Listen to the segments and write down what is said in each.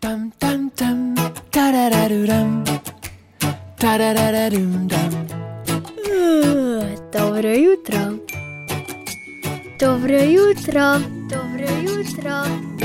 Tam tam tam, tarararuram, tarararum dam. Dobro jutro. Dobro jutro. Dobro jutro.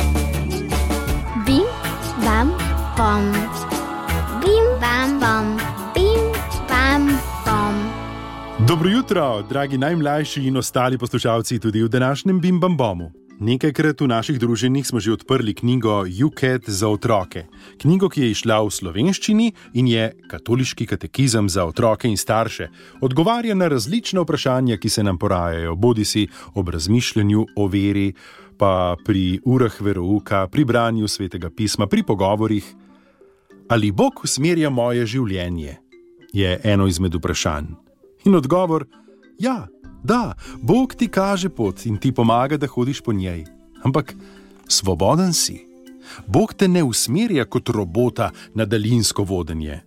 Bim, bam, bom. Bim, bam, bom. Bim, bam, bom. Dobro jutro, dragi najmlajši in ostali poslušalci tudi v današnjem Bim Bam Bomu. Nekajkrat v naših druženjih smo že odprli knjigo UCAT za otroke. Knjigo, ki je izšla v slovenščini in je katoliški katekizem za otroke in starše. Odgovarja na različna vprašanja, ki se nam porajajo, bodisi ob razmišljanju o veri, pa pri urah verouka, pri branju svetega pisma, pri pogovorih. Ali Bog usmerja moje življenje? Je eno izmed vprašanj. In odgovor, ja. Da, Bog ti kaže pot in ti pomaga, da hodiš po njej. Ampak svoboden si. Bog te ne usmerja kot robota na daljinsko vodenje.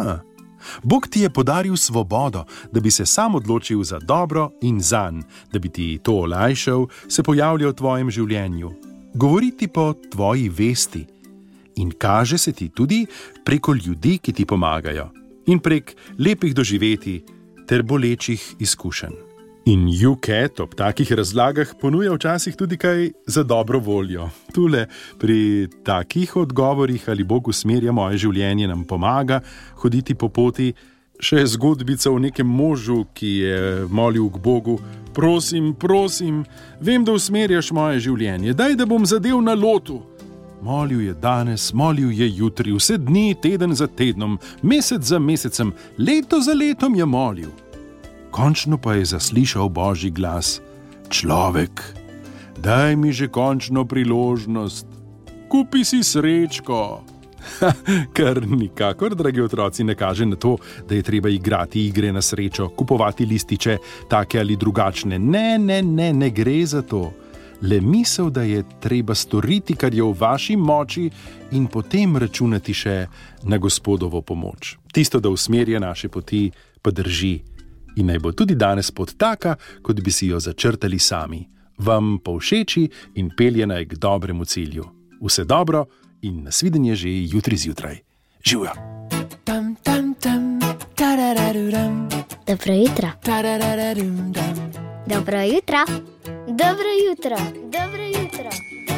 Bog ti je podaril svobodo, da bi se sam odločil za dobro in zanj, da bi ti to olajšal, se pojavlja v tvojem življenju. Govori ti po tvoji vesti. In kaže se ti tudi preko ljudi, ki ti pomagajo. In prek lepih doživetij ter bolečih izkušenj. In UCAT ob takih razlagah ponuja včasih tudi kaj za dobro voljo. Tule pri takih odgovorih, ali Bog usmerja moje življenje, nam pomaga hoditi po poti, še zgodbica o nekem možu, ki je molil k Bogu: prosim, prosim, vem, da usmerjaš moje življenje, daj, da bom zadev na lotu. Molil je danes, molil je jutri, vse dni, teden za tednom, mesec za mesecem, leto za letom je molil. Končno pa je zaslišal Božji glas: človek, daj mi že končno priložnost, kupi si srečko. Kar nikakor, dragi otroci, ne kaže na to, da je treba igrati igre na srečo, kupovati lističe, take ali drugačne. Ne gre za to. Le misel, da je treba storiti, kar je v vaši moči, in potem računati še na Gospodovo pomoč. Tisto, da usmerja naše poti, pa drži. In naj bo tudi danes pot taka, kot bi si jo začrtali sami. Vam povšeči in pelje naj k dobremu cilju. Vse dobro in nasvidenje že jutri zjutraj. Živjo! Tam tam tam, tarararuram, Dobro jutro. tarararum dam. Dobro jutro. Dobro jutro. Dobro jutro.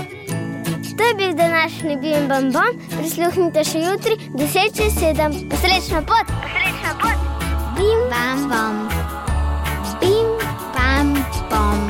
To je bil današnji Bim Bam Bom. Prisluhnite še jutri 10:07. Srečno pot. Srečno pot. Bim Bam Bom. Bim Bam Bom.